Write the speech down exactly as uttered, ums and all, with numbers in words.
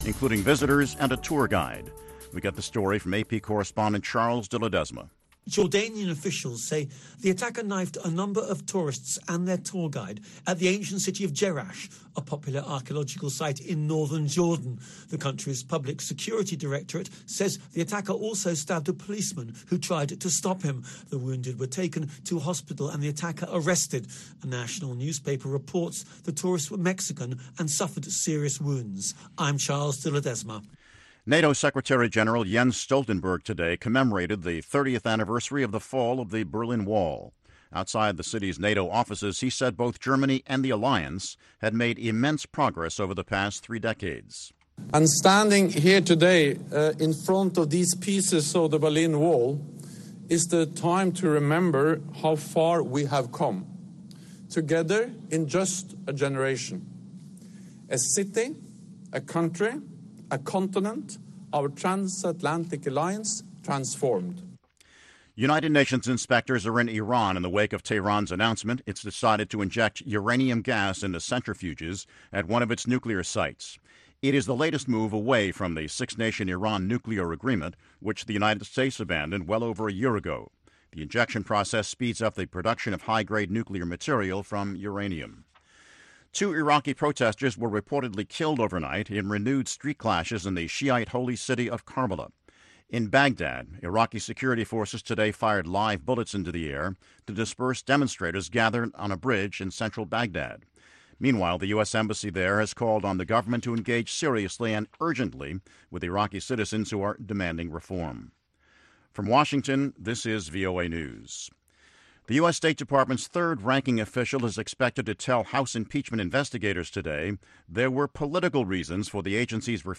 including visitors and a tour guide. We get the story from A P correspondent Charles de Ledesma. Jordanian officials say the attacker knifed a number of tourists and their tour guide at the ancient city of Jerash, a popular archaeological site in northern Jordan. The country's public security directorate says the attacker also stabbed a policeman who tried to stop him. The wounded were taken to hospital and the attacker arrested. A national newspaper reports the tourists were Mexican and suffered serious wounds. I'm Charles de Ledesma. NATO Secretary-General Jens Stoltenberg today commemorated the thirtieth anniversary of the fall of the Berlin Wall. Outside the city's NATO offices, he said both Germany and the alliance had made immense progress over the past three decades. And standing here today uh, in front of these pieces of the Berlin Wall is the time to remember how far we have come, together in just a generation. A city, a country, a continent, our transatlantic alliance transformed. United Nations inspectors are in Iran in the wake of Tehran's announcement it's decided to inject uranium gas into centrifuges at one of its nuclear sites. It is the latest move away from the six-nation Iran nuclear agreement, which the United States abandoned well over a year ago. The injection process speeds up the production of high-grade nuclear material from uranium. Two Iraqi protesters were reportedly killed overnight in renewed street clashes in the Shiite holy city of Karbala. In Baghdad, Iraqi security forces today fired live bullets into the air to disperse demonstrators gathered on a bridge in central Baghdad. Meanwhile, the U S Embassy there has called on the government to engage seriously and urgently with Iraqi citizens who are demanding reform. From Washington, this is V O A News. The U S State Department's third-ranking official is expected to tell House impeachment investigators today there were political reasons for the agency's